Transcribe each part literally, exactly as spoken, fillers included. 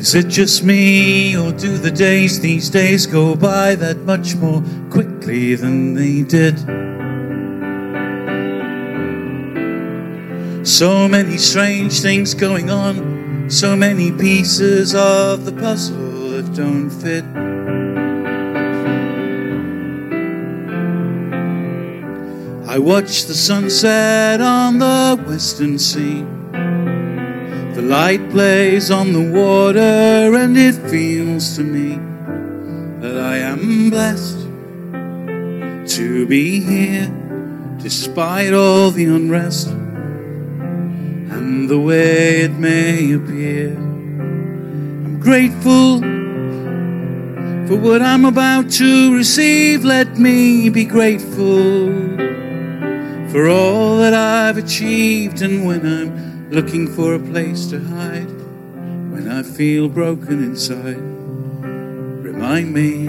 Is it just me, or do the days these days go by that much more quickly than they did? So many strange things going on, so many pieces of the puzzle that don't fit. I watch the sunset on the western sea. The light plays on the water, and it feels to me that I am blessed to be here, despite all the unrest and the way it may appear. I'm grateful for what I'm about to receive. Let me be grateful for all that I've achieved. And when I'm looking for a place to hide, when I feel broken inside, remind me,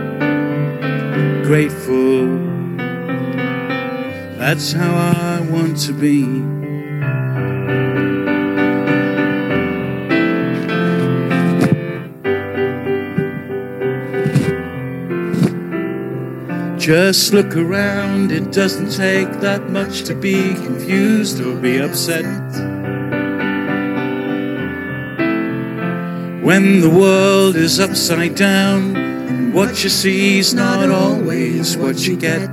grateful. That's how I want to be. Just look around, it doesn't take that much to be confused or be upset. When the world is upside down, and what you see is not always what you get.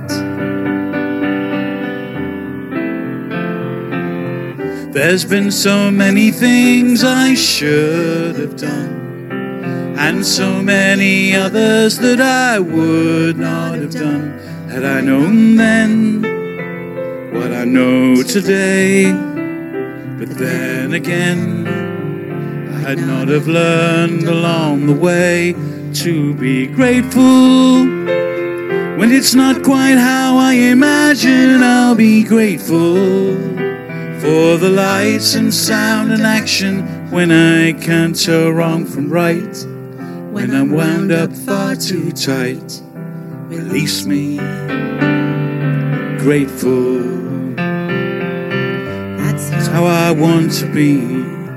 There's been so many things I should have done, and so many others that I would not have done had I known then what I know today. But then again, I'd not have learned along the way to be grateful. When it's not quite how I imagine, I'll be grateful for the lights and sound and action when I can't tell wrong from right. When I'm wound up far too tight, release me, grateful. That's how I want to be.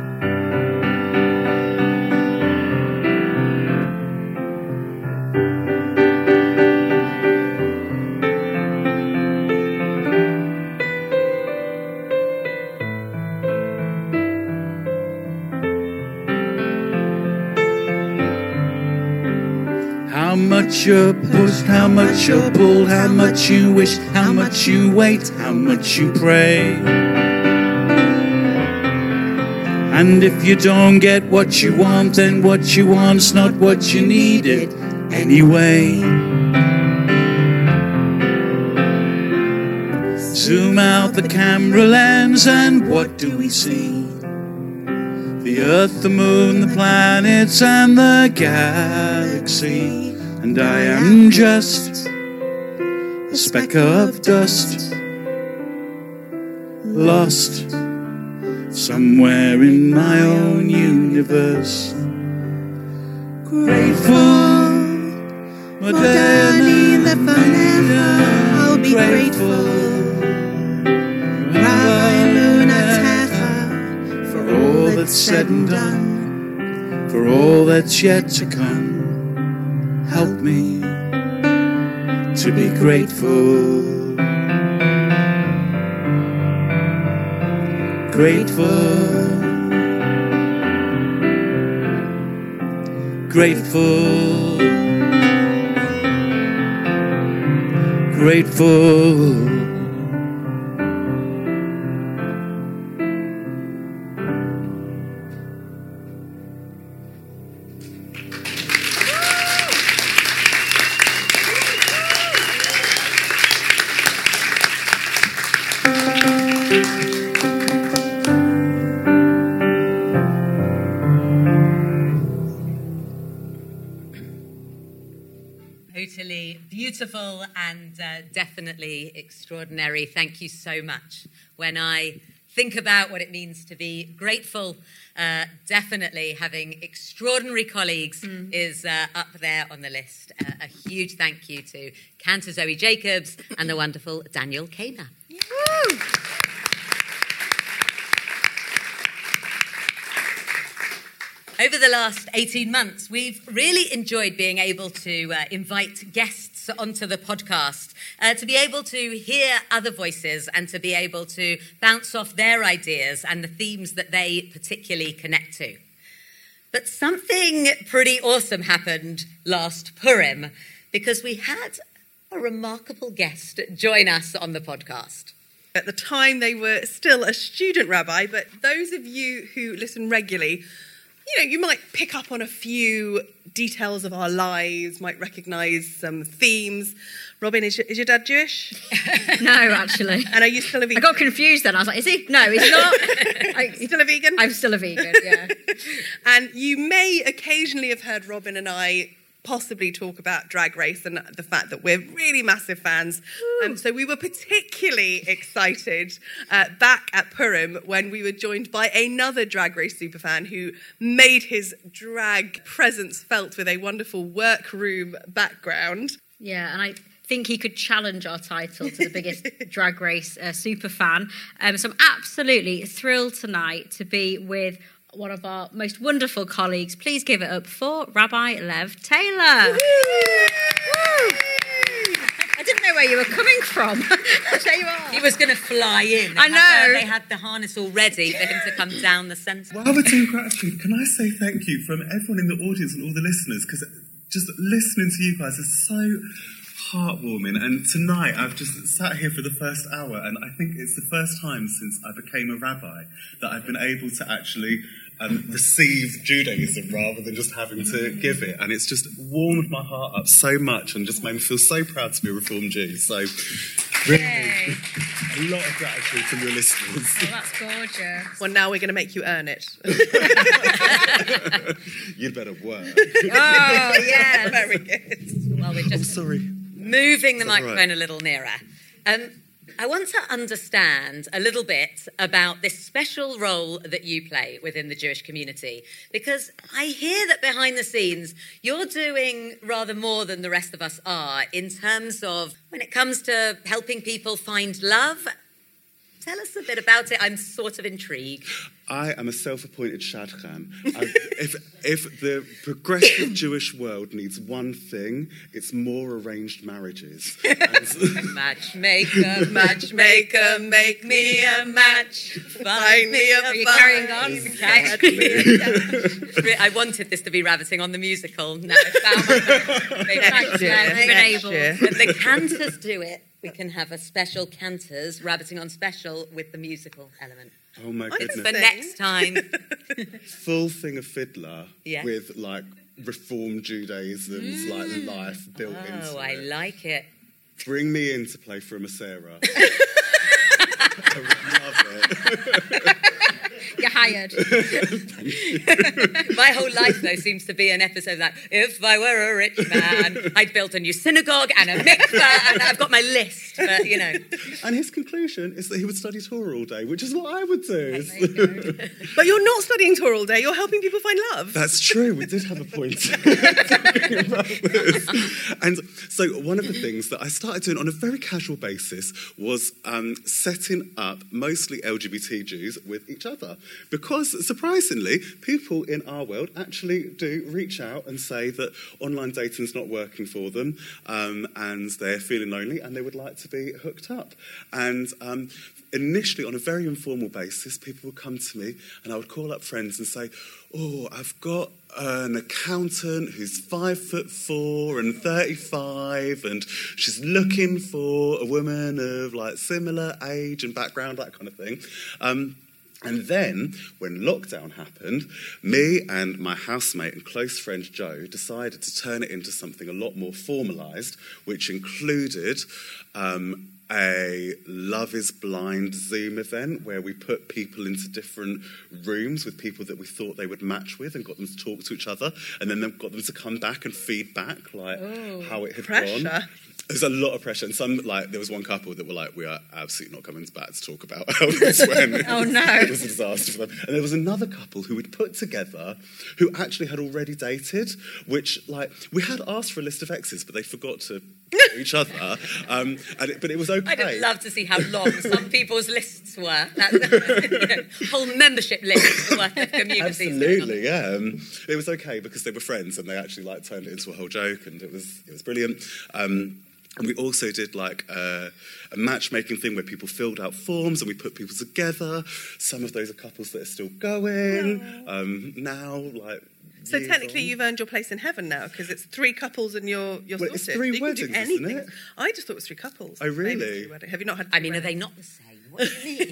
How much you're pushed, how much you're pulled, how much you wish, how much you wait, how much you pray. And if you don't get what you want, then what you want's not what you needed anyway. Zoom out the camera lens, and what do we see? The earth, the moon, the planets, and the galaxy. And I am just a speck of dust, lost somewhere in my own universe. Grateful, more darling than forever, I'll be grateful. For all that's said and done, for all that's yet to come. Help me to be grateful, grateful, grateful, grateful. Totally beautiful and uh, definitely extraordinary. Thank you so much. When I think about what it means to be grateful, uh, definitely having extraordinary colleagues mm. is uh, up there on the list. Uh, a huge thank you to Cantor Zoe Jacobs and the wonderful Daniel Kamer. Woo! Over the last eighteen months, we've really enjoyed being able to uh, invite guests onto the podcast, uh, to be able to hear other voices and to be able to bounce off their ideas and the themes that they particularly connect to. But something pretty awesome happened last Purim, because we had a remarkable guest join us on the podcast. At the time, they were still a student rabbi, but those of you who listen regularly, you know, you might pick up on a few details of our lives, might recognise some themes. Robin, is your, is your dad Jewish? No, actually. And are you still a vegan? I got confused then. I was like, is he? No, he's not. I, still a vegan? I'm still a vegan, yeah. And you may occasionally have heard Robin and I possibly talk about Drag Race and the fact that we're really massive fans. Um, so we were particularly excited uh, back at Purim when we were joined by another Drag Race superfan who made his drag presence felt with a wonderful workroom background. Yeah, and I think he could challenge our title to the biggest Drag Race uh, super fan. Um, so I'm absolutely thrilled tonight to be with one of our most wonderful colleagues. Please give it up for Rabbi Lev Taylor. Woo! I didn't know where you were coming from. There you are. He was going to fly in. They I know. Had the, they had the harness all ready for him to come down the centre. Well, other two gratitude, can I say thank you from everyone in the audience and all the listeners, because just listening to you guys is so heartwarming. And tonight I've just sat here for the first hour, and I think it's the first time since I became a rabbi that I've been able to actually um, receive Judaism rather than just having to give it. And it's just warmed my heart up so much and just made me feel so proud to be a Reformed Jew. So really, Yay. a lot of gratitude from your listeners. Oh, that's gorgeous. Well, now we're going to make you earn it. You'd better work. Oh, yes. Very good. Well, we're I'm just sorry. moving the Is that microphone right? a little nearer. Um, I want to understand a little bit about this special role that you play within the Jewish community, because I hear that behind the scenes you're doing rather more than the rest of us are in terms of when it comes to helping people find love. Tell us a bit about it. I'm sort of intrigued. I am a self-appointed shadchan. I, if, if the progressive Jewish world needs one thing, it's more arranged marriages. And, Matchmaker, matchmaker, make me a match. Find me a Are you carrying on? Okay. I wanted this to be rabbiting on the musical. No, I found my Next year. Next year. When the cantors do it, we can have a special cantors rabbiting on special with the musical element. oh my I goodness. For next time. Full thing of fiddler Yeah. with like Reformed Judaism's like life built into Oh, I it. like it. Bring me in to play for a Masera. I would love it. You're hired. My whole life, though, seems to be an episode like, if I were a rich man, I'd built a new synagogue and a mikveh, and I've got my list, but, you know. And his conclusion is that he would study Torah all day, which is what I would do. There you go. But you're not studying Torah all day. You're helping people find love. That's true. We did have a point talking about this. And so one of the things that I started doing on a very casual basis was um, setting up mostly L G B T Jews with each other. Because, surprisingly, people in our world actually do reach out and say that online dating's not working for them, um, and they're feeling lonely and they would like to be hooked up. And um, initially, on a very informal basis, people would come to me and I would call up friends and say, oh, I've got an accountant who's five foot four and thirty-five, and she's looking for a woman of like similar age and background, that kind of thing. Um, And then, when lockdown happened, me and my housemate and close friend Joe decided to turn it into something a lot more formalised, which included um, a Love is Blind Zoom event where we put people into different rooms with people that we thought they would match with and got them to talk to each other, and then got them to come back and feedback like Ooh, how it had pressure. gone. there's a lot of pressure, and some, like, there was one couple that were like, we are absolutely not coming back to talk about Elvis when Oh, no. it was a disaster for them. And there was another couple who we'd put together who actually had already dated, which, like, we had asked for a list of exes, but they forgot to each other. Um, and it, but it was okay. I'd love to see how long some people's lists were. That, you know, whole membership list worth of communities. Absolutely, yeah. Um, it was okay because they were friends, and they actually like turned it into a whole joke, and it was it was brilliant. Um, and we also did like a, a matchmaking thing where people filled out forms and we put people together. Some of those are couples that are still going um, now, like. So years technically, on. you've earned your place in heaven now because it's three couples and you're you're Well, sorted. it's three you can do weddings, anything. isn't it? I just thought it was three couples. Oh, really? Maybe three weddings. Have you not had? I three mean, are they weddings? not the same? What do you mean?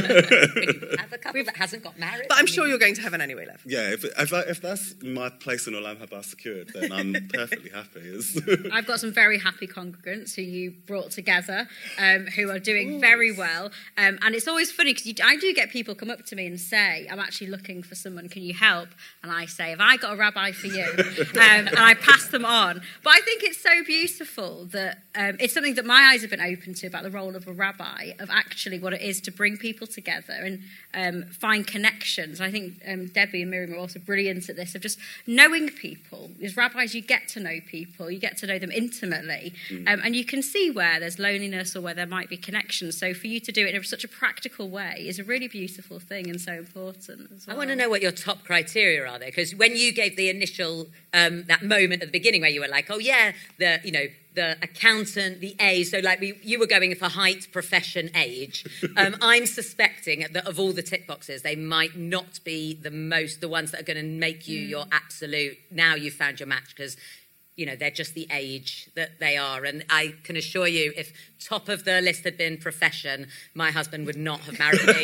When you have a couple that hasn't got married? But I I'm mean, sure you're going to heaven anyway, Lev. Yeah, if, if, I, if that's my place in Olam Haba secured, then I'm perfectly happy. It's I've got some very happy congregants who you brought together, um, who are doing very well. Um, and it's always funny because I do get people come up to me and say, I'm actually looking for someone, can you help? And I say, have I got a rabbi for you? um, and I pass them on. But I think it's so beautiful that um, it's something that my eyes have been open to about the role of a rabbi, of actually what it is to bring people together and um, find connections. I think um, Debbie and Miriam are also brilliant at this, of just knowing people. As rabbis, you get to know people, you get to know them intimately, um, and you can see where there's loneliness or where there might be connections. So for you to do it in such a practical way is a really beautiful thing and so important as well. I want to know what your top criteria are there, because when you gave the initial, um, that moment at the beginning where you were like, oh yeah, the, you know, the accountant, the age, so like we, you were going for height, profession, age. Um, I'm suspecting that of all the tick boxes, they might not be the most, the ones that are going to make you your absolute, now you've found your match, because, you know, they're just the age that they are. And I can assure you, if top of the list had been profession, my husband would not have married me.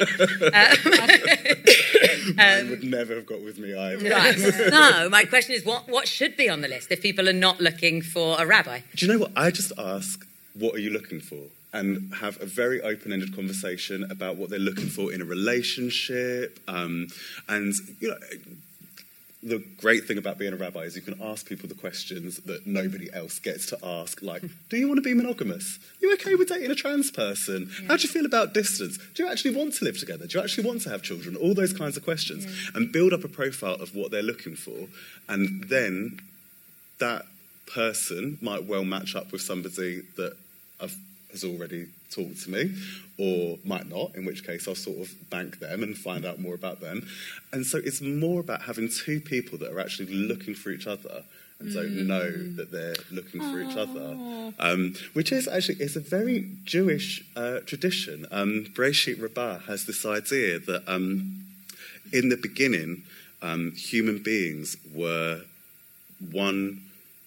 um, Mine would never have got with me either. Right. So my question is, what, what should be on the list if people are not looking for a rabbi? Do you know what? I just ask, what are you looking for? And have a very open-ended conversation about what they're looking for in a relationship. Um, and, you know, the great thing about being a rabbi is you can ask people the questions that nobody else gets to ask, like, do you want to be monogamous? Are you okay with dating a trans person? Yeah. How do you feel about distance? Do you actually want to live together? Do you actually want to have children? All those kinds of questions. Yeah. And build up a profile of what they're looking for. And then that person might well match up with somebody that I've, has already talked to me, or might not, in which case I'll sort of bank them and find out more about them. And so it's more about having two people that are actually looking for each other and don't mm. know that they're looking for Aww. each other, um, which is actually, it's a very Jewish uh, tradition. Um, Bereshit Rabbah has this idea that um, in the beginning, um, human beings were one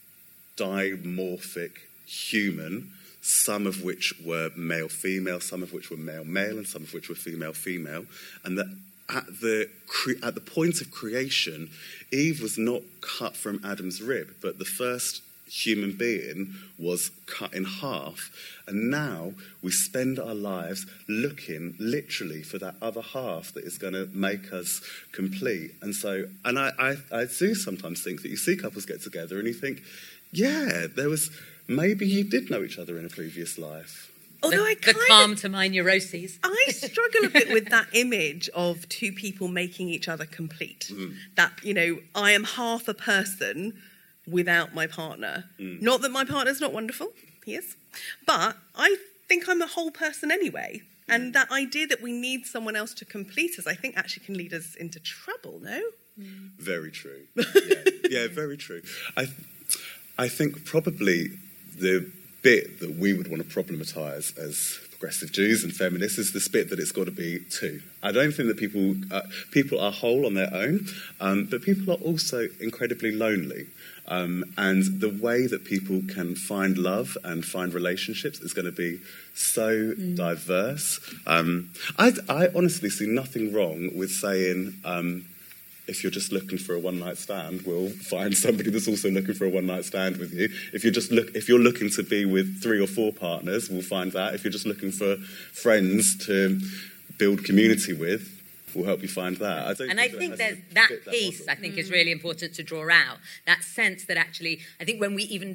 dimorphic human, some of which were male-female, some of which were male-male, and some of which were female-female, and that at the cre- at the point of creation, Eve was not cut from Adam's rib, but the first human being was cut in half, and now we spend our lives looking literally for that other half that is going to make us complete. And so, and I, I, I do sometimes think that you see couples get together and you think, yeah, there was... maybe you did know each other in a previous life. Although the, I kind the calm to my neuroses. I struggle a bit with that image of two people making each other complete. Mm. That, you know, I am half a person without my partner. Mm. Not that my partner's not wonderful, he is. But I think I'm a whole person anyway. Mm. And that idea that we need someone else to complete us, I think actually can lead us into trouble, no? Mm. Very true. Yeah, yeah, very true. I, I think probably... the bit that we would want to problematise as progressive Jews and feminists is the bit that it's got to be two. I don't think that people uh, people are whole on their own, um, but people are also incredibly lonely. Um, and the way that people can find love and find relationships is going to be so mm. diverse. Um, I, I honestly see nothing wrong with saying... Um, if you're just looking for a one-night stand, we'll find somebody that's also looking for a one-night stand with you. If you're just look, if you're looking to be with three or four partners, we'll find that. If you're just looking for friends to build community with, we'll help you find that. I don't and think I think that there's that piece, I think, mm. is really important to draw out. That sense that actually, I think when we even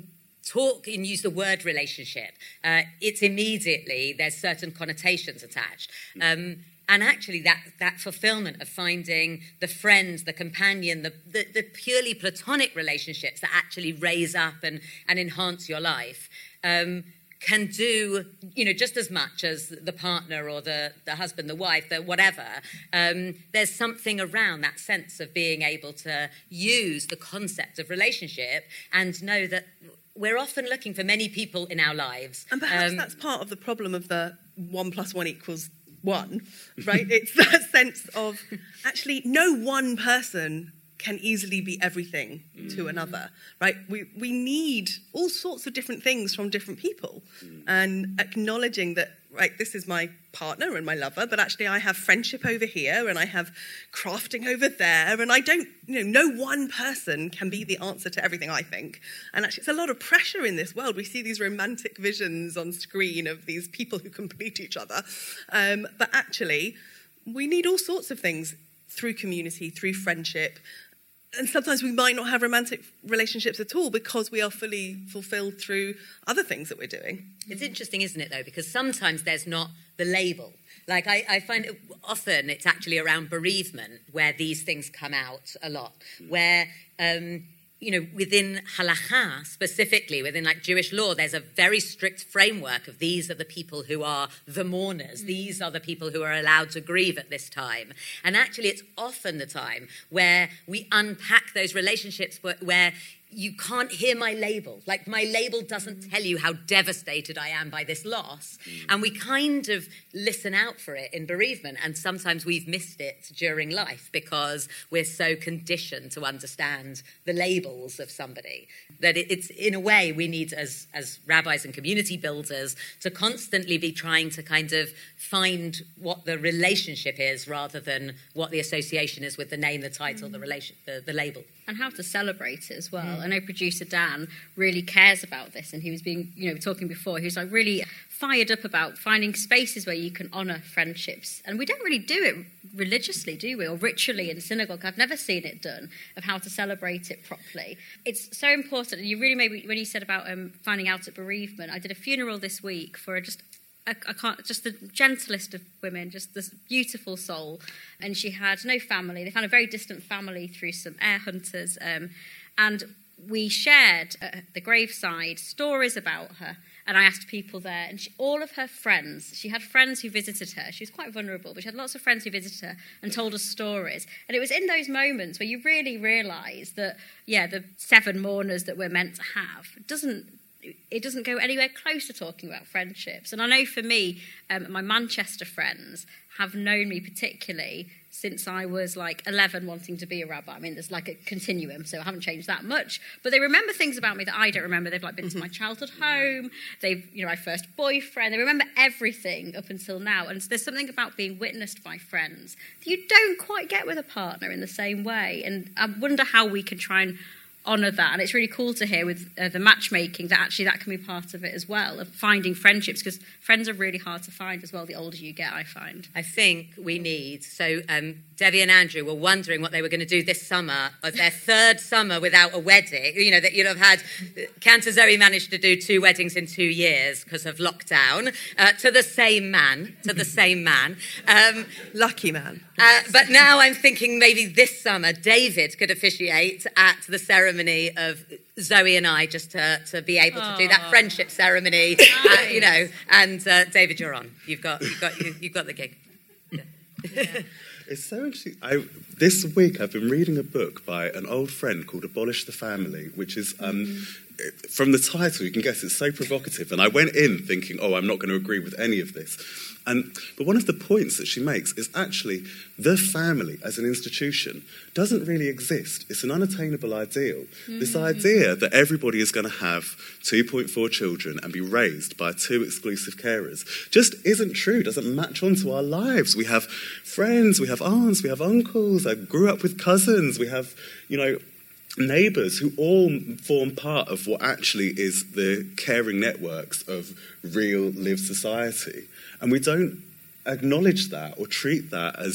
talk and use the word relationship, uh, it's immediately, there's certain connotations attached. Um, and actually that, that fulfillment of finding the friend, the companion, the, the, the purely platonic relationships that actually raise up and, and enhance your life, um, can do, you know, just as much as the partner or the, the husband, the wife, the whatever. Um, there's something around that sense of being able to use the concept of relationship and know that we're often looking for many people in our lives. And perhaps um, that's part of the problem of the one plus one equals one, right? It's that sense of actually no one person can easily be everything mm. to another, right? We we need all sorts of different things from different people, mm. and acknowledging that, right, this is my partner and my lover, but actually I have friendship over here and I have crafting over there, and I don't, you know, no one person can be the answer to everything, I think. And actually it's a lot of pressure in this world. We see these romantic visions on screen of these people who complete each other, um, but actually we need all sorts of things through community, through friendship. And sometimes we might not have romantic relationships at all because we are fully fulfilled through other things that we're doing. It's interesting, isn't it, though? Because sometimes there's not the label. Like, I, I find it, often it's actually around bereavement where these things come out a lot, where, um, you know, within halakha specifically, within like Jewish law, there's a very strict framework of these are the people who are the mourners. Mm. These are the people who are allowed to grieve at this time. And actually, it's often the time where we unpack those relationships where, where you can't hear my label. Like, my label doesn't tell you how devastated I am by this loss. Mm. And we kind of listen out for it in bereavement. And sometimes we've missed it during life because we're so conditioned to understand the labels of somebody. That it, it's, in a way, we need, as, as rabbis and community builders, to constantly be trying to kind of find what the relationship is rather than what the association is with the name, the title, mm. the relation, the, the label. And how to celebrate it as well. Mm. I know producer Dan really cares about this, and he was being, you know, talking before, he was like really fired up about finding spaces where you can honour friendships. And we don't really do it religiously, do we? Or ritually in synagogue. I've never seen it done, of how to celebrate it properly. It's so important. And you really made me, when you said about um, finding out at bereavement, I did a funeral this week for just I, I can't, just the gentlest of women, just this beautiful soul. And she had no family. They found a very distant family through some air hunters. Um, and we shared at the graveside stories about her. And I asked people there, and she, all of her friends, she had friends who visited her. She was quite vulnerable, but she had lots of friends who visited her and told us stories. And it was in those moments where you really realise that, yeah, the seven mourners that we're meant to have doesn't it doesn't go anywhere close to talking about friendships. And I know for me, um, my Manchester friends have known me particularly since I was like eleven wanting to be a rabbi. I mean, there's like a continuum, so I haven't changed that much. But they remember things about me that I don't remember. They've like been to my childhood home. They've, you know, my first boyfriend. They remember everything up until now. And there's something about being witnessed by friends that you don't quite get with a partner in the same way. And I wonder how we can try and honour that. And it's really cool to hear with uh, the matchmaking that actually that can be part of it as well, of finding friendships, because friends are really hard to find as well the older you get, I find. I think we need, so um, Debbie and Andrew were wondering what they were going to do this summer, of their third summer without a wedding. You know, that you'd have had, Cantor Zoe managed to do two weddings in two years because of lockdown, uh, to the same man, to the same man. Um, Lucky man. Uh, but now I'm thinking maybe this summer David could officiate at the ceremony of Zoe and I, just to, to be able to do that friendship ceremony, uh, you know. And uh, David, you're on. You've got you've got you, you've got the gig. Yeah. Yeah. It's so interesting. I, this week I've been reading a book by an old friend called Abolish the Family, which is, um, mm. from the title you can guess it's so provocative. And I went in thinking, oh, I'm not going to agree with any of this. And, but one of the points that she makes is actually the family as an institution doesn't really exist. It's an unattainable ideal. Mm. This idea that everybody is going to have two point four children and be raised by two exclusive carers just isn't true, doesn't match onto our lives. We have friends, we have aunts, we have uncles, I grew up with cousins, we have, you know, neighbours who all form part of what actually is the caring networks of real lived society. And we don't acknowledge that or treat that as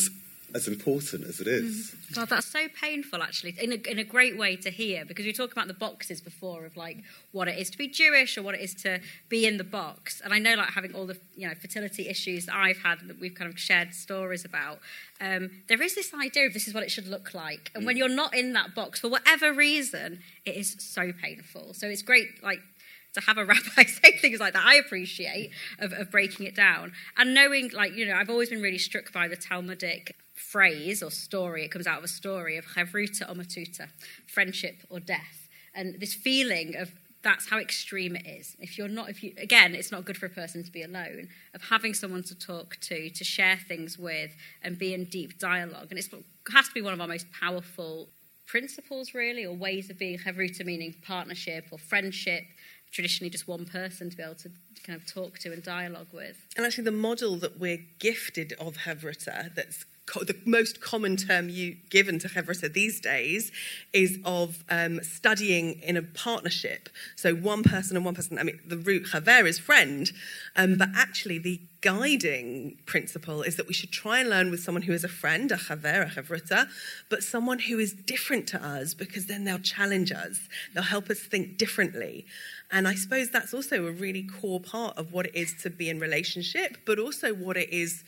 as important as it is. God, that's so painful, actually, in a, in a great way to hear, because we talked about the boxes before of, like, what it is to be Jewish or what it is to be in the box. And I know, like, having all the, you know, fertility issues that I've had that we've kind of shared stories about, um, there is this idea of this is what it should look like. And when you're not in that box, for whatever reason, it is so painful. So it's great, like, to have a rabbi say things like that, I appreciate, of, of breaking it down. And knowing, like, you know, I've always been really struck by the Talmudic phrase or story. It comes out of a story of Chevruta or Matuta, friendship or death. And this feeling of that's how extreme it is. If you're not, if you, again, it's not good for a person to be alone, of having someone to talk to, to share things with, and be in deep dialogue. And it's, it has to be one of our most powerful principles, really, or ways of being Chevruta, meaning partnership or friendship, traditionally just one person to be able to kind of talk to and dialogue with. And actually the model that we're gifted of Chevruta, that's co- the most common term you given to Chevruta these days, is of um, studying in a partnership. So one person and one person, I mean, the root chaver is friend, um, but actually the guiding principle is that we should try and learn with someone who is a friend, a chaver, a Chevruta, but someone who is different to us, because then they'll challenge us. They'll help us think differently. And I suppose that's also a really core part of what it is to be in relationship, but also what it is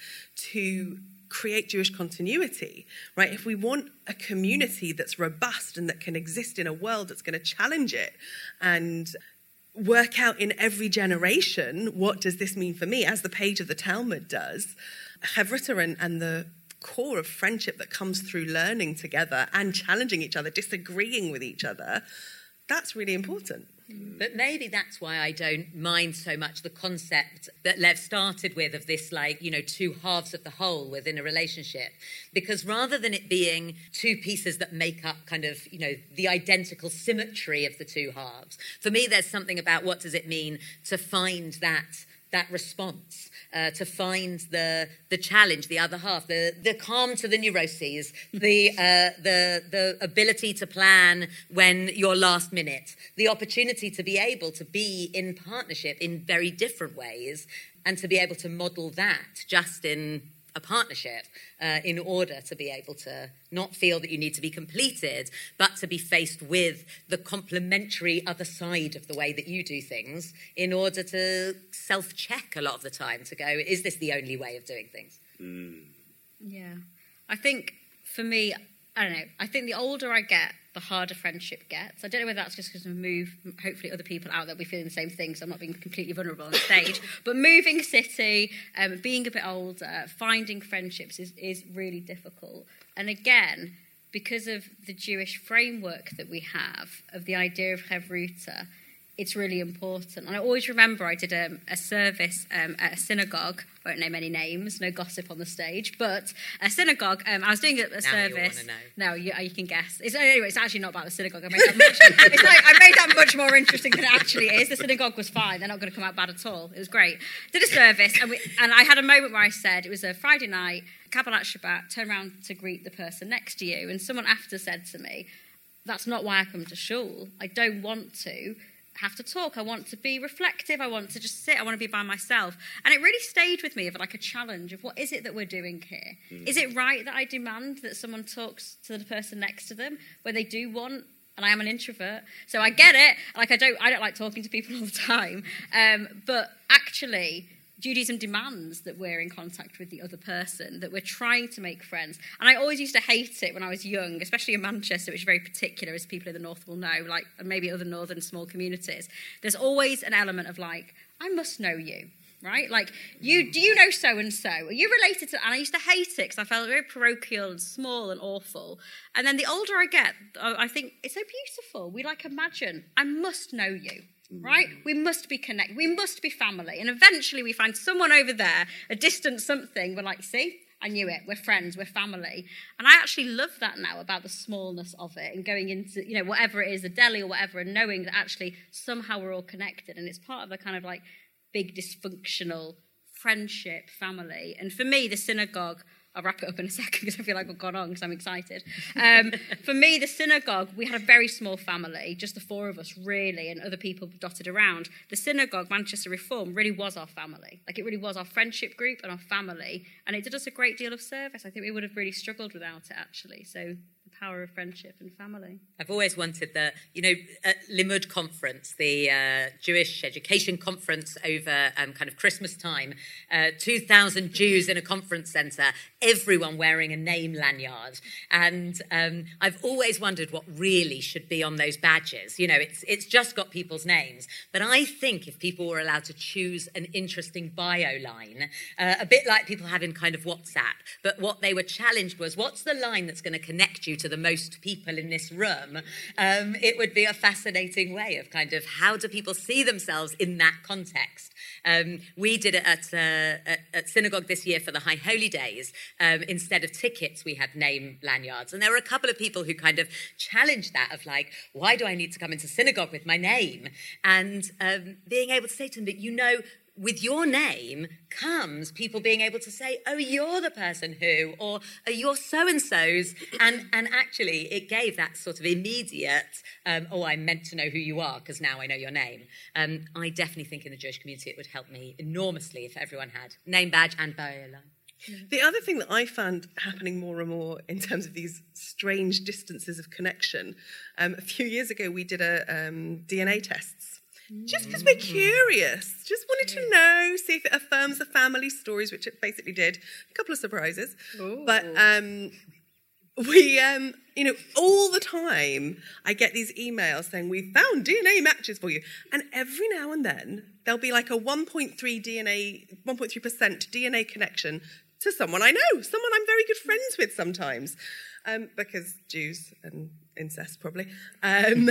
to create Jewish continuity, right? If we want a community that's robust and that can exist in a world that's going to challenge it and work out in every generation, what does this mean for me, as the page of the Talmud does, Chevruta and, and the core of friendship that comes through learning together and challenging each other, disagreeing with each other, that's really important. But maybe that's why I don't mind so much the concept that Lev started with of this, like, you know, two halves of the whole within a relationship. Because rather than it being two pieces that make up kind of, you know, the identical symmetry of the two halves, for me there's something about what does it mean to find that that response, uh, to find the the challenge, the other half, the the calm to the neuroses, the uh, the the ability to plan when you're last minute, the opportunity to be able to be in partnership in very different ways, and to be able to model that just in a partnership uh, in order to be able to not feel that you need to be completed, but to be faced with the complementary other side of the way that you do things in order to self-check a lot of the time to go, is this the only way of doing things? Mm. Yeah. I think for me, I don't know, I think the older I get, the harder friendship gets. I don't know whether that's just because we move, hopefully other people out there will be feeling the same thing, so I'm not being completely vulnerable on stage. But moving city, um, being a bit older, finding friendships is, is really difficult. And again, because of the Jewish framework that we have, of the idea of Chevruta, it's really important. And I always remember I did a, a service um, at a synagogue. I won't name any names, no gossip on the stage, but a synagogue. Um, I was doing a, a now service. You know. No, you, you can guess. It's, anyway, it's actually not about the synagogue. I made that much, it's like, I made that much more interesting than it actually is. The synagogue was fine. They're not going to come out bad at all. It was great. Did a service, and, we, and I had a moment where I said, it was a Friday night, Kabbalat Shabbat, turn around to greet the person next to you, and someone after said to me, that's not why I come to shul. I don't want to have to talk. I want to be reflective. I want to just sit. I want to be by myself. And it really stayed with me of like a challenge of what is it that we're doing here? Mm. Is it right that I demand that someone talks to the person next to them when they do want? And I am an introvert, so I get it. Like I don't, I don't like talking to people all the time. Um, but actually, Judaism demands that we're in contact with the other person, that we're trying to make friends. And I always used to hate it when I was young, especially in Manchester, which is very particular, as people in the north will know, like, and maybe other northern small communities. There's always an element of like, I must know you, right? Like, you do you know so-and-so? Are you related to... And I used to hate it because I felt very parochial and small and awful. And then the older I get, I think, it's so beautiful. We like imagine, I must know you. Right? We must be connected. We must be family. And eventually we find someone over there, a distant something. We're like, see, I knew it. We're friends. We're family. And I actually love that now about the smallness of it and going into, you know, whatever it is, a deli or whatever, and knowing that actually somehow we're all connected. And it's part of a kind of like big dysfunctional friendship, family. And for me, the synagogue, I'll wrap it up in a second because I feel like I've gone on because I'm excited. Um, for me, the synagogue, we had a very small family, just the four of us really, and other people dotted around. The synagogue, Manchester Reform, really was our family. Like it really was our friendship group and our family, and it did us a great deal of service. I think we would have really struggled without it, actually. So the power of friendship and family. I've always wanted the, you know, at Limud Conference, the uh, Jewish education conference over um, kind of Christmas time, uh, two thousand Jews in a conference centre, everyone wearing a name lanyard. And um, I've always wondered what really should be on those badges. You know, it's it's just got people's names. But I think if people were allowed to choose an interesting bio line, uh, a bit like people have in kind of WhatsApp, but what they were challenged was, what's the line that's going to connect you to the most people in this room? Um, it would be a fascinating way of kind of how do people see themselves in that context. Um, we did it at, uh, at, at synagogue this year for the High Holy Days. Um, instead of tickets, we had name lanyards. And there were a couple of people who kind of challenged that of like, why do I need to come into synagogue with my name? And um, being able to say to them that, you know, with your name comes people being able to say, oh, you're the person who, or oh, you're so-and-so's. And, and actually, it gave that sort of immediate, um, oh, I'm meant to know who you are because now I know your name. Um, I definitely think in the Jewish community it would help me enormously if everyone had name badge and bio line. The other thing that I found happening more and more in terms of these strange distances of connection, um, a few years ago we did a um, D N A tests. Just because we're curious, just wanted to know, see if it affirms the family stories, which it basically did. A couple of surprises. Ooh. But um, we, um, you know, all the time I get these emails saying, we found D N A matches for you. And every now and then there'll be like a one point three D N A, one point three percent D N A connection to someone I know, someone I'm very good friends with sometimes. Um, because Jews and incest, probably. Um, and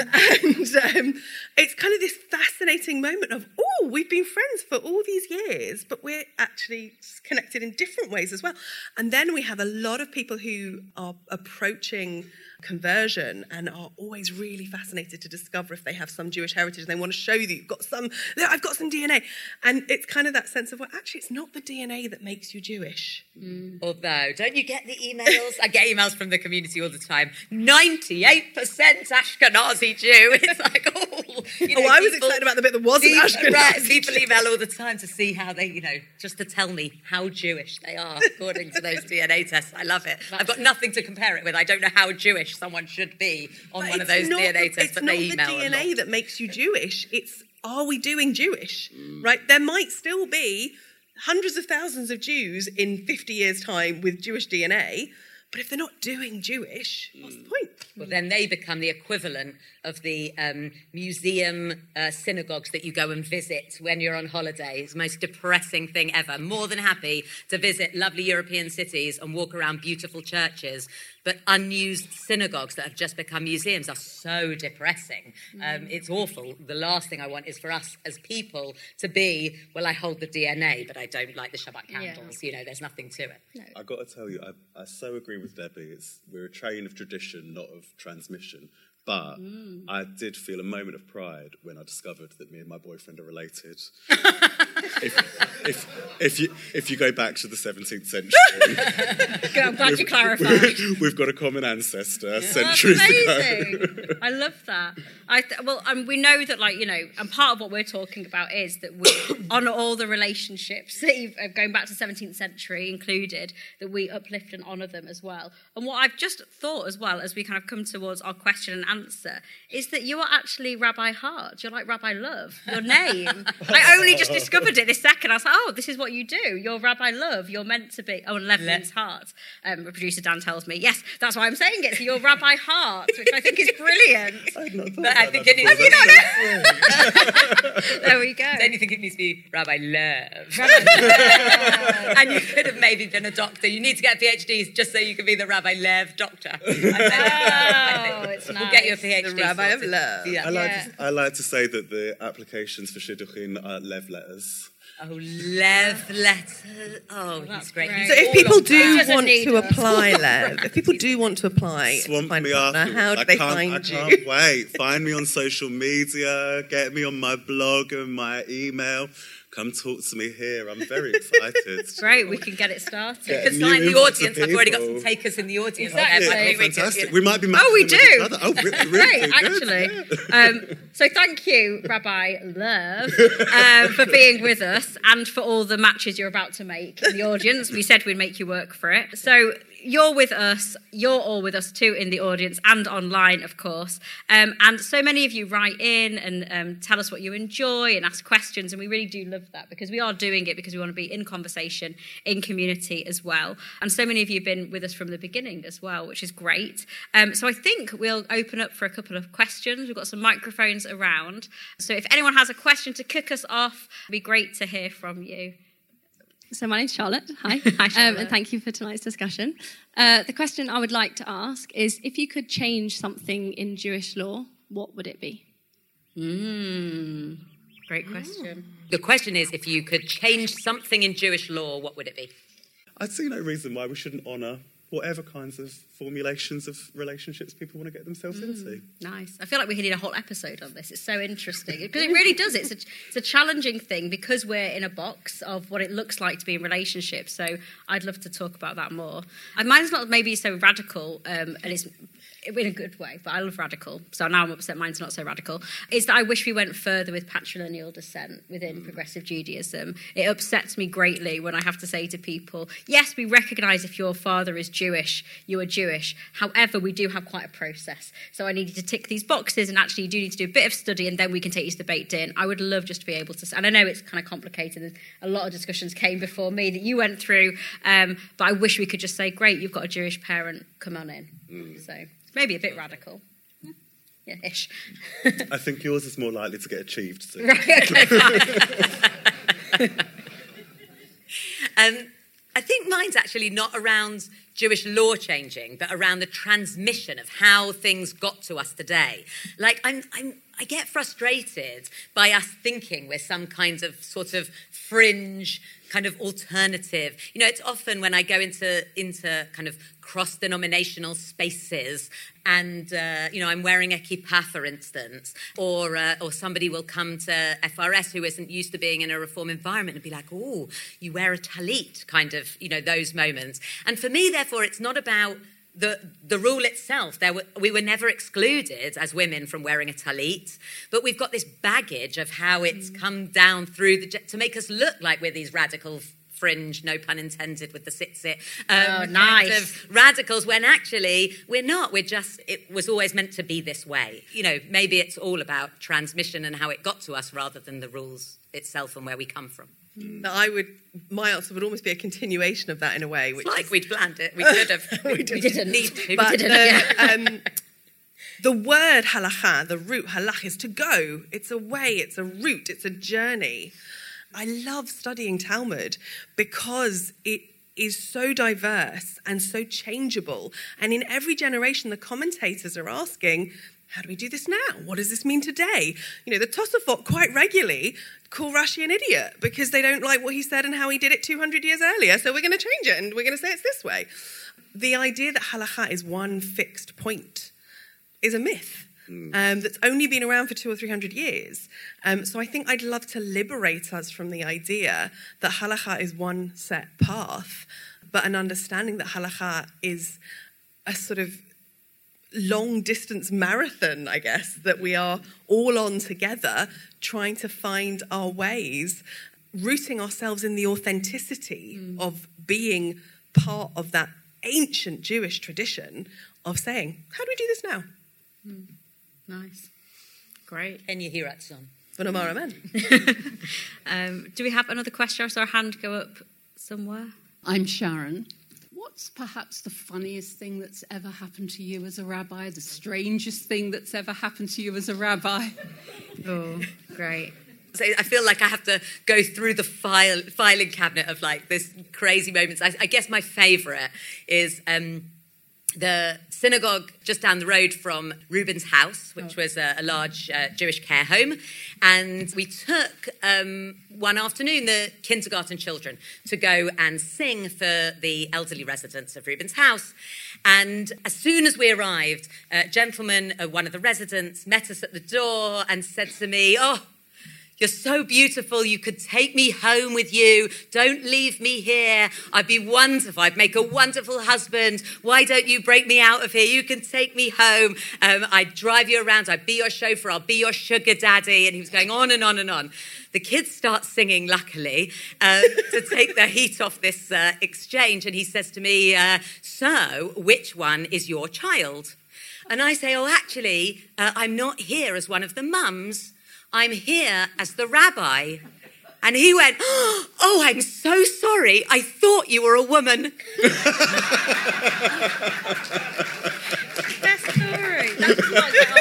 um, it's kind of this fascinating moment of, oh, we've been friends for all these years, but we're actually connected in different ways as well. And then we have a lot of people who are approaching conversion and are always really fascinated to discover if they have some Jewish heritage and they want to show you that you've got some, I've got some D N A. And it's kind of that sense of, well, actually, it's not the D N A that makes you Jewish. Mm. Although, don't you get the emails? I get emails from the community all the time. ninety-eight percent Ashkenazi Jew. It's like, oh. You know, oh, I was people, excited about the bit that wasn't people, Ashkenazi. Right, people email all the time to see how they, you know, just to tell me how Jewish they are according to those D N A tests. I love it. I've got nothing to compare it with. I don't know how Jewish someone should be on but one of those not, D N A tests, but they email It's not the D N A that makes you Jewish. It's, are we doing Jewish? Mm. Right? There might still be hundreds of thousands of Jews in fifty years' time with Jewish D N A, but if they're not doing Jewish, what's the point? Well, then they become the equivalent of the um, museum uh, synagogues that you go and visit when you're on holiday. It's the most depressing thing ever. More than happy to visit lovely European cities and walk around beautiful churches, but unused synagogues that have just become museums are so depressing. Um, it's awful. The last thing I want is for us as people to be, well, I hold the D N A, but I don't like the Shabbat candles. Yeah. You know, there's nothing to it. No. I've got to tell you, I, I so agree with Debbie. It's, we're a chain of tradition, not of transmission. But mm. I did feel a moment of pride when I discovered that me and my boyfriend are related. if, if, if, you, if you go back to the seventeenth century... I'm glad you clarified. We've, we've got a common ancestor yeah. centuries That's amazing. ago. I love that. I th- well, um, we know that, like, you know, and part of what we're talking about is that we honour all the relationships, uh, going back to the seventeenth century included, that we uplift and honour them as well. And what I've just thought as well, as we kind of come towards our question and answer, is that you are actually Rabbi Hart. You're like Rabbi Love. Your name. I only just discovered it this second. I was like, oh, this is what you do. You're Rabbi Love. You're meant to be. Oh, and Lev means heart. Um, producer Dan tells me, yes, that's why I'm saying it. So you're Rabbi Hart, which I think is brilliant. But I think it needs to be. There we go. Then you think it needs to be Rabbi Love. Rabbi Lev. And you could have maybe been a doctor. You need to get a PhD just so you can be the Rabbi Lev doctor. Oh, it's nice. We'll get you a PhD. The Rabbi of Love. Yeah. I, like yeah. to, I like to say that the applications for Shidduchin are Lev letters. Oh, Lev letter. Oh, that's great. great. So if people do want to apply, Lev, if people do want to apply, swamp find me partner, after. how do I they can't, find I you? I can't wait. Find me on social media. Get me on my blog and my email. Come talk to me here. I'm very excited. Great, we can get it started. Yeah. Because New like the influx of audience, I've already got people. some takers in the audience. Exactly. there, but Oh, maybe we could, fantastic. you know. We might be Oh, we matching do. with each other. Oh, re- really Great, good. actually. Yeah. Um, so thank you, Rabbi Love, um, for being with us and for all the matches you're about to make in the audience. We said we'd make you work for it. So you're with us, you're all with us too in the audience and online, of course. Um, and so many of you write in and um, tell us what you enjoy and ask questions, and we really do love that because we are doing it because we want to be in conversation, in community as well. And so many of you have been with us from the beginning as well, which is great. Um, so I think we'll open up for a couple of questions. We've got some microphones around. So if anyone has a question to kick us off, it'd be great to hear from you. So my name's Charlotte. Hi. Hi, Charlotte. Um, and thank you for tonight's discussion. Uh, the question I would like to ask is, if you could change something in Jewish law, what would it be? Mm, great question. The question is, if you could change something in Jewish law, what would it be? I see no reason why we shouldn't honour whatever kinds of formulations of relationships people want to get themselves into. Nice. I feel like we could need a whole episode on this. It's so interesting because it really does. It's a, it's a challenging thing because we're in a box of what it looks like to be in relationships. So I'd love to talk about that more. And mine's not maybe so radical, um, and it's in a good way, but I love radical. So now I'm upset mine's not so radical. Is that I wish we went further with patrilineal descent within progressive Judaism. It upsets me greatly when I have to say to people, yes, we recognise if your father is Jewish, you are Jewish. However, we do have quite a process. So I need you to tick these boxes, and actually you do need to do a bit of study, and then we can take you to the Beit Din. I would love just to be able to, and I know it's kind of complicated, and a lot of discussions came before me that you went through, um, but I wish we could just say, great, you've got a Jewish parent, come on in. Mm. So maybe a bit radical. Yeah, yeah ish. I think yours is more likely to get achieved soon. Right, okay. um, I think mine's actually not around Jewish law changing, but around the transmission of how things got to us today. Like, I'm, I'm, I get frustrated by us thinking we're some kind of sort of fringe kind of alternative. You know, it's often when I go into into kind of cross-denominational spaces and, uh, you know, I'm wearing a kippah, for instance, or uh, or somebody will come to F R S who isn't used to being in a reform environment and be like, oh, you wear a talit, kind of, you know, those moments. And for me, therefore, it's not about the the rule itself. There were, we were never excluded as women from wearing a talit, but we've got this baggage of how it's come down through the to make us look like we're these radical fringe, no pun intended, with the sit-sit um, oh, nice. kind of radicals, when actually we're not. We're just, it was always meant to be this way. You know, maybe it's all about transmission and how it got to us rather than the rules itself and where we come from. That I would, my answer would almost be a continuation of that in a way. Which It's like is, we'd planned it. We could have. we, we didn't. didn't need to. But we didn't. the, um, the word halakha, the root halach, is to go. It's a way, it's a route, it's a journey. I love studying Talmud because it is so diverse and so changeable. And in every generation, the commentators are asking, how do we do this now? What does this mean today? You know, the Tosafot quite regularly call Rashi an idiot because they don't like what he said and how he did it two hundred years earlier. So we're going to change it and we're going to say it's this way. The idea that halakha is one fixed point is a myth. Um, that's only been around for two or three hundred years. Um, so I think I'd love to liberate us from the idea that halakha is one set path, but an understanding that halakha is a sort of long distance marathon, I guess, that we are all on together, trying to find our ways, rooting ourselves in the authenticity mm. of being part of that ancient Jewish tradition of saying, how do we do this now? Mm. Nice. Great. And you hear it, son. V'nomar amen. um, do we have another question? I saw a hand go up somewhere. I'm Sharon. What's perhaps the funniest thing that's ever happened to you as a rabbi? The strangest thing that's ever happened to you as a rabbi? Oh, great. So I feel like I have to go through the file, filing cabinet of like this crazy moments. I, I guess my favourite is um, the synagogue just down the road from Reuben's house, which was a, a large uh, Jewish care home. And we took um, one afternoon the kindergarten children to go and sing for the elderly residents of Reuben's house. And as soon as we arrived, a gentleman, uh, one of the residents, met us at the door and said to me, oh, You're so beautiful, you could take me home with you. Don't leave me here. I'd be wonderful. I'd make a wonderful husband. Why don't you break me out of here? You can take me home. Um, I'd drive you around. I'd be your chauffeur. I'll be your sugar daddy. And he was going on and on and on. The kids start singing, luckily, uh, to take the heat off this uh, exchange. And he says to me, uh, so which one is your child? And I say, oh, actually, uh, I'm not here as one of the mums. I'm here as the rabbi. And he went, oh, I'm so sorry. I thought you were a woman. Best story. That's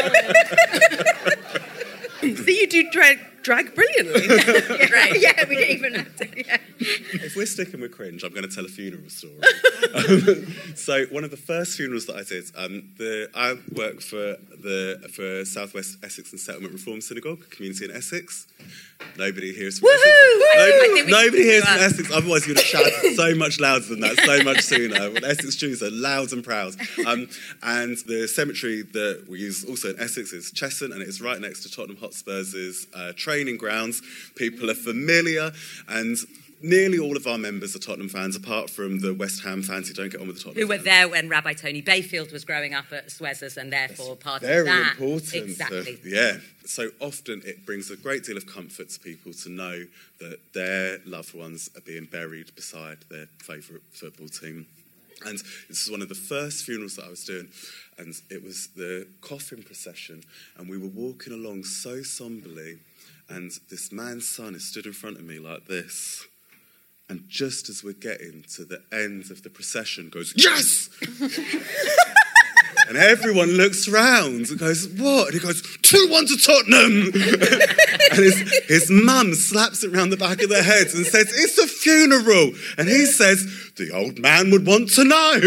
like So you do drag, drag brilliantly. yeah, right. Yeah, we didn't even have to. Yeah. If we're sticking with cringe, I'm going to tell a funeral story. um, so one of the first funerals that I did, um, the, I work for the for South West Essex and Settlement Reform Synagogue, community in Essex. Nobody here is from Essex. Nobody, nobody here is from Essex, otherwise you would have shouted so much louder than that, so much sooner. Essex Jews are loud and proud. Um, and the cemetery that we use also in Essex is Cheshunt, and it is right next to Tottenham Hotspur's uh, training grounds. People are familiar, and nearly all of our members are Tottenham fans, apart from the West Ham fans who don't get on with the Tottenham Who were fans. there when Rabbi Tony Bayfield was growing up at Swezers, and therefore part Very of that. important. Exactly. To, yeah. So often it brings a great deal of comfort to people to know that their loved ones are being buried beside their favourite football team. And this is one of the first funerals that I was doing, and it was the coffin procession, and we were walking along so somberly, and this man's son is stood in front of me like this. And just as we're getting to the end of the procession, goes, yes! And everyone looks round and goes, what? And he goes, two one to Tottenham! And his, his mum slaps it round the back of their head and says, it's a funeral! And he says, the old man would want to know.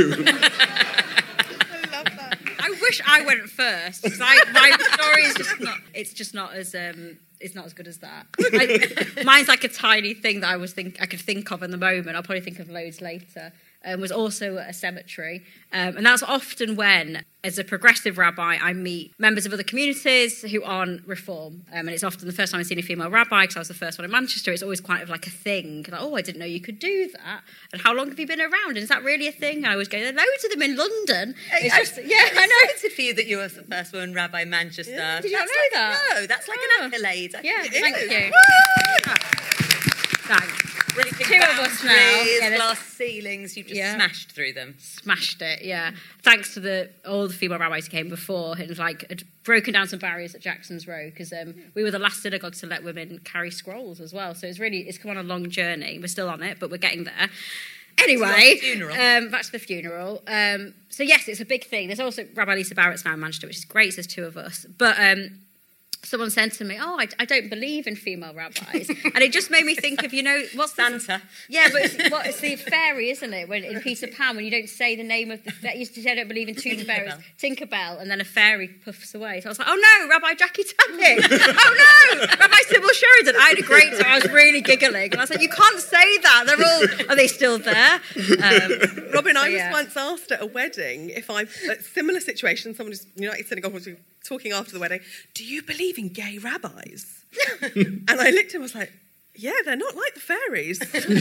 I wish I went first, because my story is just not, it's just not as... Um, It's not as good as that. I, mine's like a tiny thing that I was think I could think of in the moment. I'll probably think of loads later. Um, was also at a cemetery, um, and that's often when, as a progressive rabbi, I meet members of other communities who aren't reform, um, and it's often the first time I've seen a female rabbi because I was the first one in Manchester. It's always quite of like a thing, like, oh, I didn't know you could do that, and how long have you been around? And is that really a thing? And I always go, there are loads of them in London. It's just, yeah, I know. Excited for you that you were the first woman rabbi in Manchester. Yeah. Did you That's not know like, that? No, that's like Oh. an accolade. I Yeah, think it thank is. you. Woo! Thanks. Really big Two of us now. boundaries, Yeah, there's- glass ceilings. You've just Yeah. smashed through them. Smashed it, yeah. Thanks to the all the female rabbis who came before, and like had broken down some barriers at Jackson's Row, because um, we were the last synagogue to let women carry scrolls as well. So it's really it's come on a long journey. We're still on it, but we're getting there. Anyway, funeral. um, back to the funeral. Um, so yes, it's a big thing. There's also Rabbi Lisa Barrett's now in Manchester, which is great. There's two of us, but. Um, Someone said to me, oh, I, I don't believe in female rabbis. And it just made me think of, you know, what's the... Santa. Yeah, but it's, what, it's the fairy, isn't it? When in Peter Pan, when you don't say the name of the fairy, you say I don't believe in tooth fairies, Tinkerbell, and then a fairy puffs away. So I was like, oh no, Rabbi Jackie Tapping. Oh no, Rabbi Sybil Sheridan. I had a great time. I was really giggling. And I was like, you can't say that. They're all... Are they still there? Um, Robin, I so, yeah. was once asked at a wedding if I, a similar situation, someone who's United Synagogue was talking after the wedding, do you believe in gay rabbis? And I looked at him and was like, yeah, they're not like the fairies.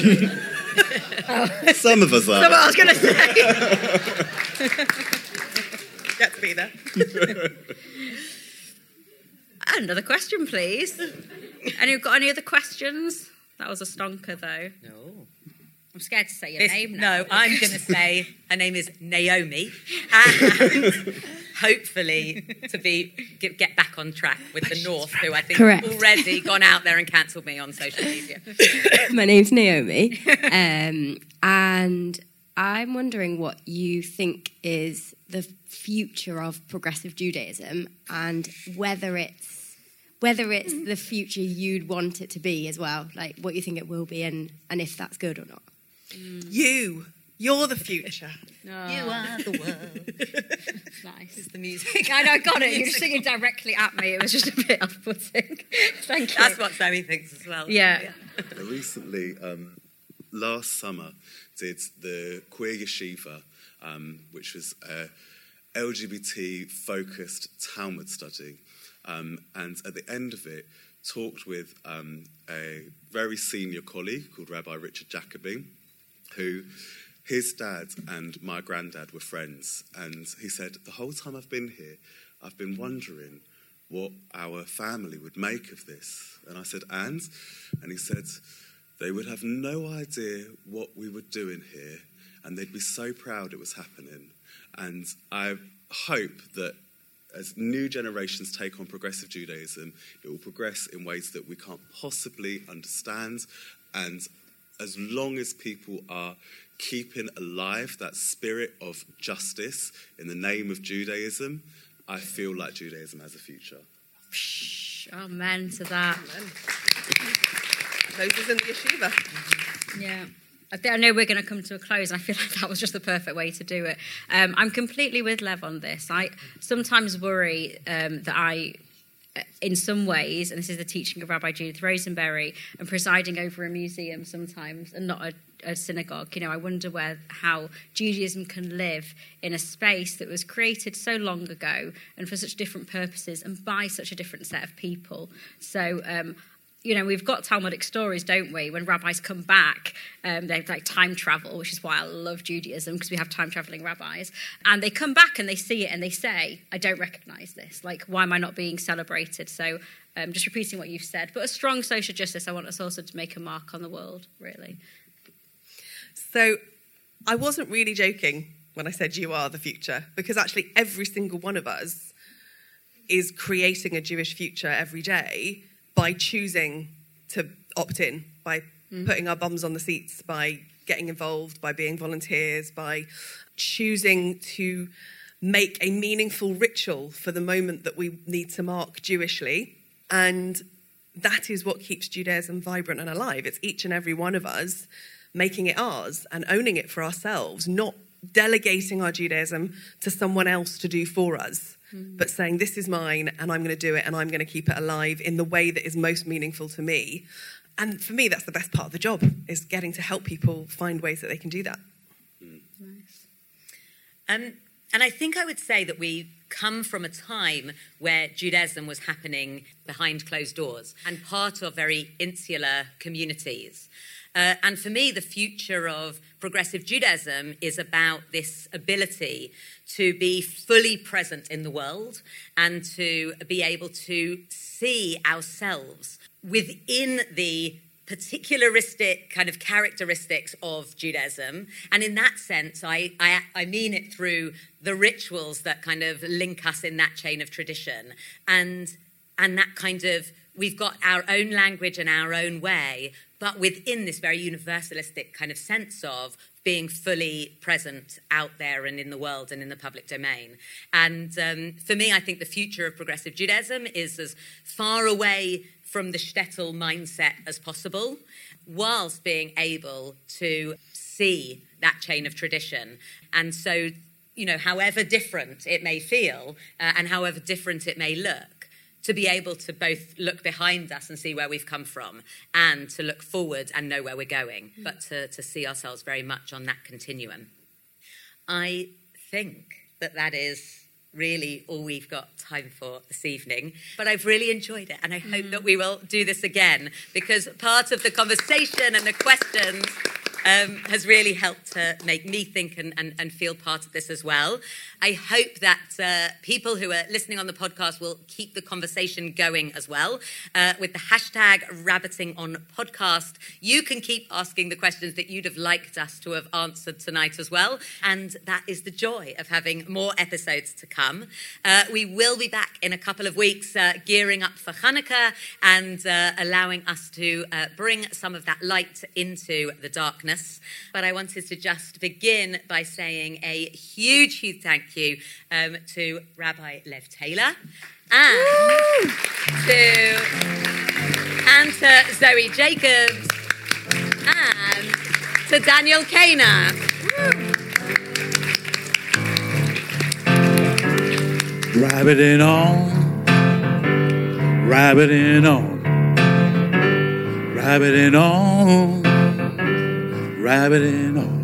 oh. Some of us are. That's what I was going to say. Get to be there. Another question, please. Any got any other questions? That was a stonker, though. No. I'm scared to say your This- name now. No, I'm going to say her name is Naomi, and hopefully to be get, get back on track with the North, who I think Correct. have already gone out there and cancelled me on social media. My name's Naomi, um, and I'm wondering what you think is the future of progressive Judaism, and whether it's whether it's the future you'd want it to be as well, like what you think it will be, and, and if that's good or not. You. You're the future. No. You are the world. Nice. Is the music? I know, I got it. You were singing directly at me. It was just a bit off-putting. Thank you. That's what Sammy thinks as well. Yeah. I recently, um, last summer, did the Queer Yeshiva, um, which was a L G B T-focused Talmud study. Um, and at the end of it, talked with um, a very senior colleague called Rabbi Richard Jacobi, who his dad and my granddad were friends. And he said, the whole time I've been here, I've been wondering what our family would make of this. And I said, and? And he said, they would have no idea what we were doing here, and they'd be so proud it was happening. And I hope that as new generations take on progressive Judaism, it will progress in ways that we can't possibly understand. And as long as people are keeping alive that spirit of justice in the name of Judaism, I feel like Judaism has a future. Amen to that. Moses in the yeshiva. Yeah. I, th- I know we're going to come to a close, and I feel like that was just the perfect way to do it. Um, I'm completely with Lev on this. I sometimes worry um, that I, in some ways, and this is the teaching of Rabbi Judith Rosenberry, and presiding over a museum sometimes, and not a, a synagogue. You know, I wonder where how Judaism can live in a space that was created so long ago and for such different purposes and by such a different set of people. So, um, you know, we've got Talmudic stories, don't we? When rabbis come back, um, they like time travel, which is why I love Judaism, because we have time-traveling rabbis. And they come back and they see it and they say, I don't recognise this. Like, why am I not being celebrated? So um, just repeating what you've said. But a strong social justice, I want us also to make a mark on the world, really. So I wasn't really joking when I said you are the future, because actually every single one of us is creating a Jewish future every day by choosing to opt in, by mm. putting our bums on the seats, by getting involved, by being volunteers, by choosing to make a meaningful ritual for the moment that we need to mark Jewishly. And that is what keeps Judaism vibrant and alive. It's each and every one of us making it ours and owning it for ourselves, not delegating our Judaism to someone else to do for us, mm. but saying, this is mine and I'm going to do it and I'm going to keep it alive in the way that is most meaningful to me. And for me, that's the best part of the job, is getting to help people find ways that they can do that. Mm. Nice. Um, and I think I would say that we come from a time where Judaism was happening behind closed doors and part of very insular communities. Uh, and for me, the future of progressive Judaism is about this ability to be fully present in the world and to be able to see ourselves within the particularistic kind of characteristics of Judaism. And in that sense, I, I, I mean it through the rituals that kind of link us in that chain of tradition. And, and that kind of, we've got our own language and our own way, but within this very universalistic kind of sense of being fully present out there and in the world and in the public domain. And um, for me, I think the future of progressive Judaism is as far away from the shtetl mindset as possible, whilst being able to see that chain of tradition. And so, you know, however different it may feel uh, and however different it may look, to be able to both look behind us and see where we've come from and to look forward and know where we're going, mm. but to, to see ourselves very much on that continuum. I think that that is really all we've got time for this evening, but I've really enjoyed it, and I hope mm. that we will do this again, because part of the conversation and the questions Um, has really helped to make me think and, and, and feel part of this as well. I hope that uh, people who are listening on the podcast will keep the conversation going as well. Uh, with the hashtag Rabbiting on Podcast, you can keep asking the questions that you'd have liked us to have answered tonight as well. And that is the joy of having more episodes to come. Uh, we will be back in a couple of weeks uh, gearing up for Hanukkah and uh, allowing us to uh, bring some of that light into the darkness. But I wanted to just begin by saying a huge, huge thank you um, to Rabbi Lev Taylor and to, and to Zoe Jacobs and to Daniel Kana. Rabbiting on, rabbiting on, rabbiting on. Rabbiting on.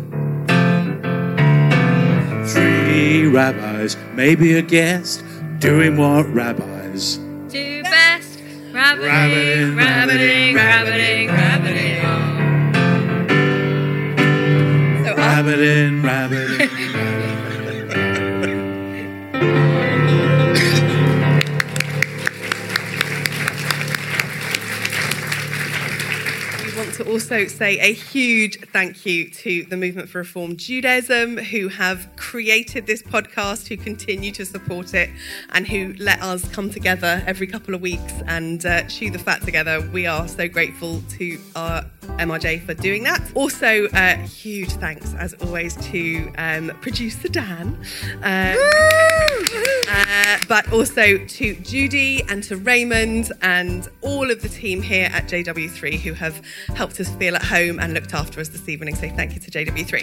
Three rabbis, maybe a guest, doing what rabbis do best. rabbiting, rabbiting, rabbiting, rabbiting. So our Rabbiting, rabbiting. We want to also say a huge thank you to the Movement for Reform Judaism, who have created this podcast, who continue to support it, and who let us come together every couple of weeks and uh, chew the fat together. We are so grateful to our M R J for doing that. Also, uh, huge thanks, as always, to um, producer Dan, um, uh, but also to Judy and to Raymond and all of the team here at J W three who have helped us feel at home and looked after us this evening. So thank you to J W three.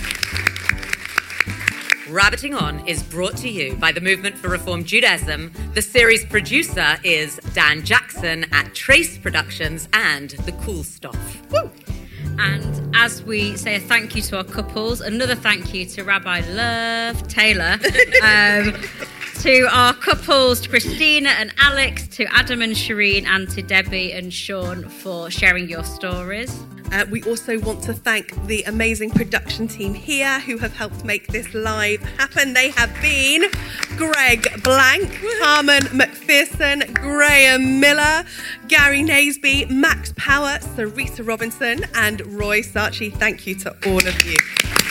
Rabbiting On is brought to you by the Movement for Reform Judaism. The series producer is Dan Jackson at Trace Productions and The Cool Stuff. Woo! And as we say a thank you to our couples, another thank you to Rabbi Love Taylor, um, to our couples, to Christina and Alex, to Adam and Shireen, and to Debbie and Sean for sharing your stories. Uh, we also want to thank the amazing production team here who have helped make this live happen. They have been Greg Blank, Carmen McPherson, Graham Miller, Gary Naseby, Max Power, Sarita Robinson, and Roy Saatchi. Thank you to all of you.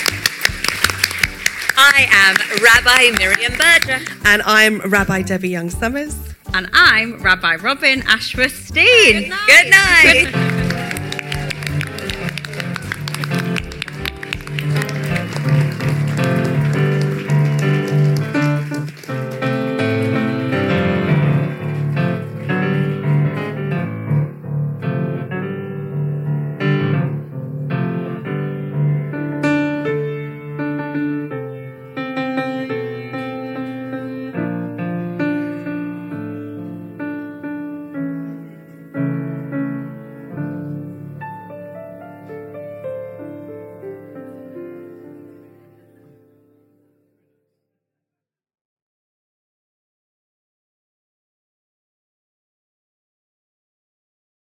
I am Rabbi Miriam Berger. And I'm Rabbi Debbie Young-Summers. And I'm Rabbi Robin Ashworth Steen. Good night. Good night.